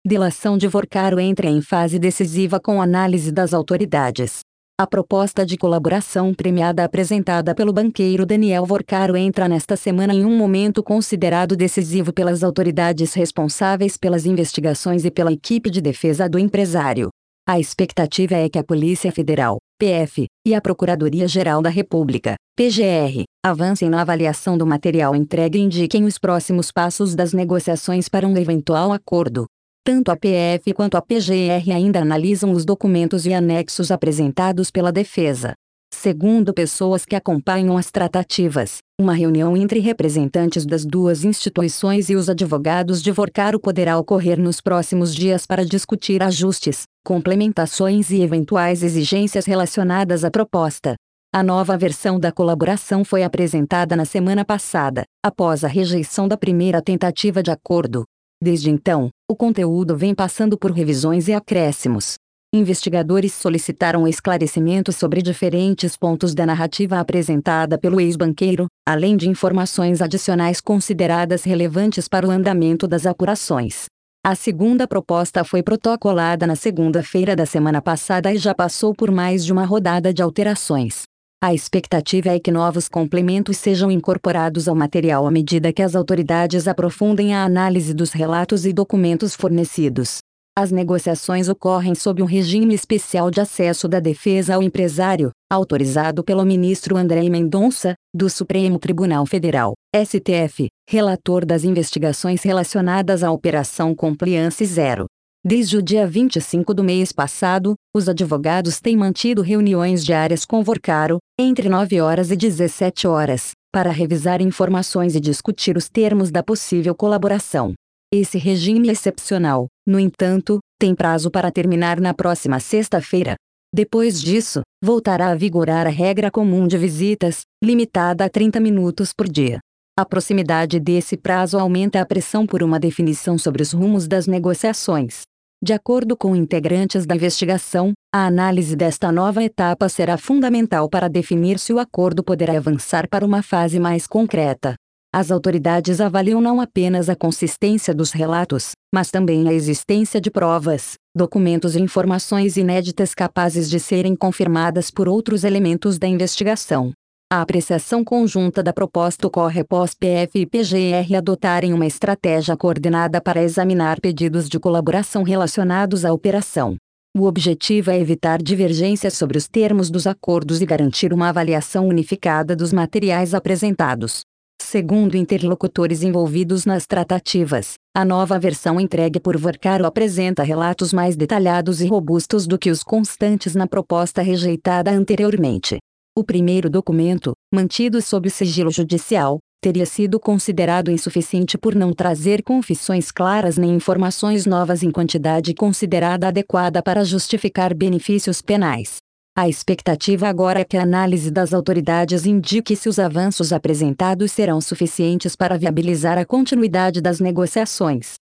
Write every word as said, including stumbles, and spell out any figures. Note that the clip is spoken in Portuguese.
Delação de Vorcaro entra em fase decisiva com análise das autoridades. A proposta de colaboração premiada apresentada pelo banqueiro Daniel Vorcaro entra nesta semana em um momento considerado decisivo pelas autoridades responsáveis pelas investigações e pela equipe de defesa do empresário. A expectativa é que a Polícia Federal, P F, e a Procuradoria-Geral da República, P G R, avancem na avaliação do material entregue e indiquem os próximos passos das negociações para um eventual acordo. Tanto a P F quanto a P G R ainda analisam os documentos e anexos apresentados pela defesa. Segundo pessoas que acompanham as tratativas, uma reunião entre representantes das duas instituições e os advogados de Vorcaro poderá ocorrer nos próximos dias para discutir ajustes, complementações e eventuais exigências relacionadas à proposta. A nova versão da colaboração foi apresentada na semana passada, após a rejeição da primeira tentativa de acordo. Desde então, o conteúdo vem passando por revisões e acréscimos. Investigadores solicitaram esclarecimentos sobre diferentes pontos da narrativa apresentada pelo ex-banqueiro, além de informações adicionais consideradas relevantes para o andamento das apurações. A segunda proposta foi protocolada na segunda-feira da semana passada e já passou por mais de uma rodada de alterações. A expectativa é que novos complementos sejam incorporados ao material à medida que as autoridades aprofundem a análise dos relatos e documentos fornecidos. As negociações ocorrem sob um regime especial de acesso da defesa ao empresário, autorizado pelo ministro André Mendonça, do Supremo Tribunal Federal, S T F, relator das investigações relacionadas à Operação Compliance Zero. Desde o dia vinte e cinco do mês passado, os advogados têm mantido reuniões diárias com Vorcaro, entre nove horas e dezessete horas, para revisar informações e discutir os termos da possível colaboração. Esse regime excepcional, no entanto, tem prazo para terminar na próxima sexta-feira. Depois disso, voltará a vigorar a regra comum de visitas, limitada a trinta minutos por dia. A proximidade desse prazo aumenta a pressão por uma definição sobre os rumos das negociações. De acordo com integrantes da investigação, a análise desta nova etapa será fundamental para definir se o acordo poderá avançar para uma fase mais concreta. As autoridades avaliam não apenas a consistência dos relatos, mas também a existência de provas, documentos e informações inéditas capazes de serem confirmadas por outros elementos da investigação. A apreciação conjunta da proposta ocorre após P F e P G R adotarem uma estratégia coordenada para examinar pedidos de colaboração relacionados à operação. O objetivo é evitar divergências sobre os termos dos acordos e garantir uma avaliação unificada dos materiais apresentados. Segundo interlocutores envolvidos nas tratativas, a nova versão entregue por Vorcaro apresenta relatos mais detalhados e robustos do que os constantes na proposta rejeitada anteriormente. O primeiro documento, mantido sob sigilo judicial, teria sido considerado insuficiente por não trazer confissões claras nem informações novas em quantidade considerada adequada para justificar benefícios penais. A expectativa agora é que a análise das autoridades indique se os avanços apresentados serão suficientes para viabilizar a continuidade das negociações.